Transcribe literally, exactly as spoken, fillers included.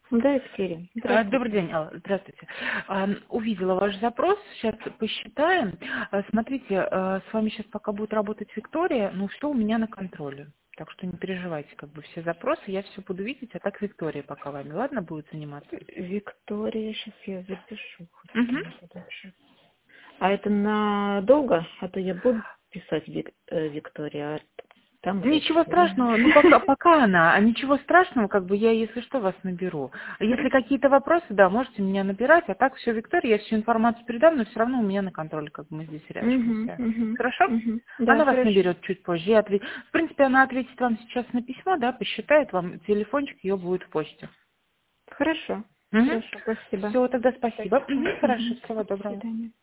Да, Виктория. А, Добрый Здравствуйте. день, Алла. Здравствуйте. А, Увидела ваш запрос, сейчас посчитаем. А, Смотрите, а, с вами сейчас пока будет работать Виктория, но все у меня на контроле. Так что не переживайте, как бы все запросы, я все буду видеть, а так Виктория пока вами, ладно, будет заниматься? Виктория, сейчас я запишу. хоть Угу. кому-то дальше. А это надолго? А то я буду писать Вик- э, Виктория, а там уже Ничего все, да? страшного, ну пока, пока она, а ничего страшного, как бы я, если что, вас наберу. Если какие-то вопросы, да, можете меня набирать, а так все, Виктория, я всю информацию передам, но все равно у меня на контроле, как бы мы здесь рядышком Угу, все. угу, Хорошо? угу. Да, Она вас хорошо. наберет чуть позже. Я отве- В принципе, она ответит вам сейчас на письмо, да, посчитает вам, телефончик ее будет в почте. Хорошо. Угу. Хорошо, спасибо. Все, тогда спасибо. Спасибо. Мгм, хорошо, Угу. всего До доброго. свидания.